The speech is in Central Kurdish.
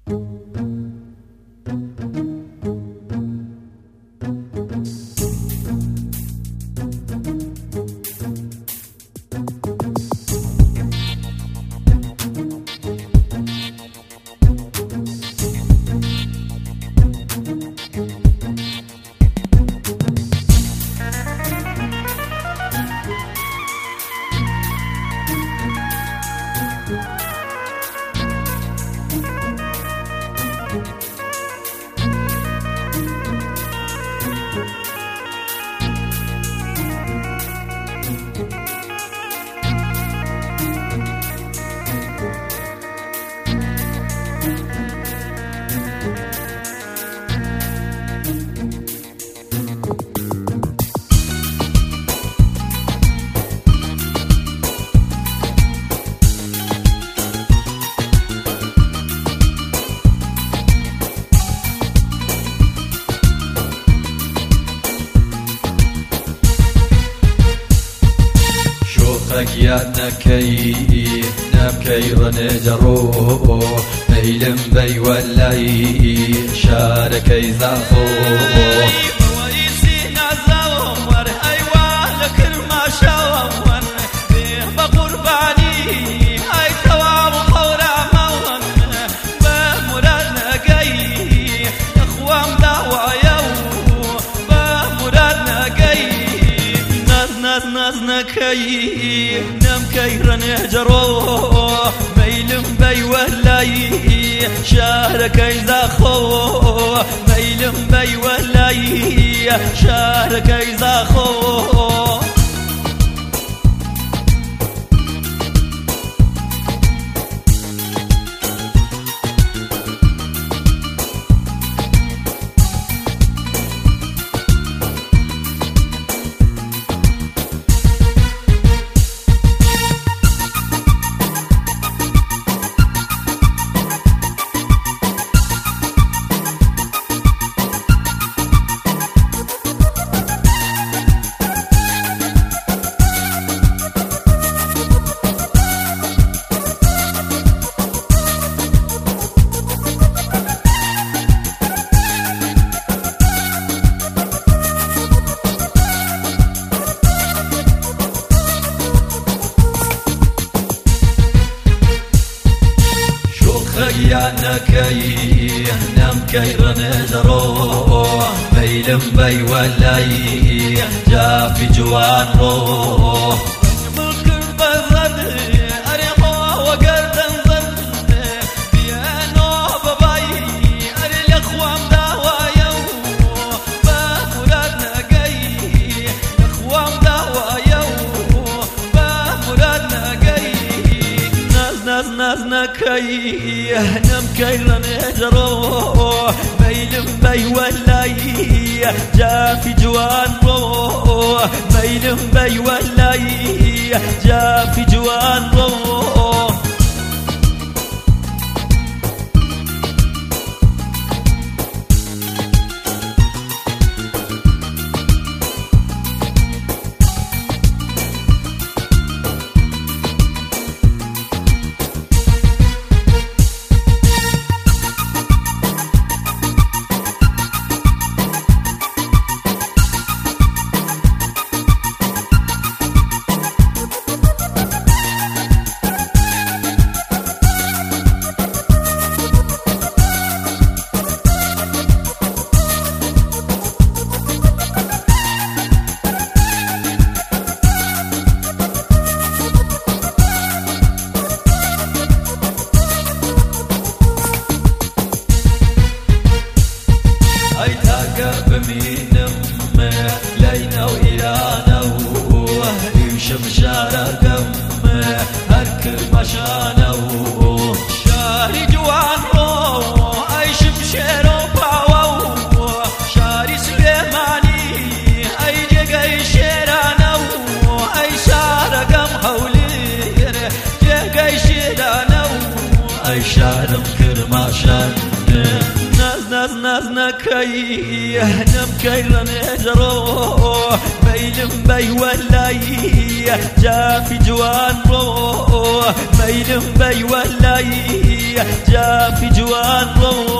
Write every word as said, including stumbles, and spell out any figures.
يا نكي نبكي رنجرو ميلم بي ولاي شاركي زافو نكي نمكي رنجرو ميلم بي ولاي شاركي زاخو ميلم بي ولاي شاركي زاخو يا نكي نمكي رنجرو ميلم بي ولاي جا في جوان روح نكي نمكي رنجرو ميلم بي ولاي جا في جوان رو ميلم بي ولاي جا في جوان رو بمينم لينا وإيرانا ويمشم شارقم هركر مشانا شاري جوان رو أيشم شيرو باو شاري سليماني أي جيجي شيرانا أي شارقم حولي جيجي شيرانا أي شارم كرماشان ناز ناز ناز نكي نم كيرن اجرو ميلم بي ولاي جافي جوان رو ميلم بي ولاي جافي جوان رو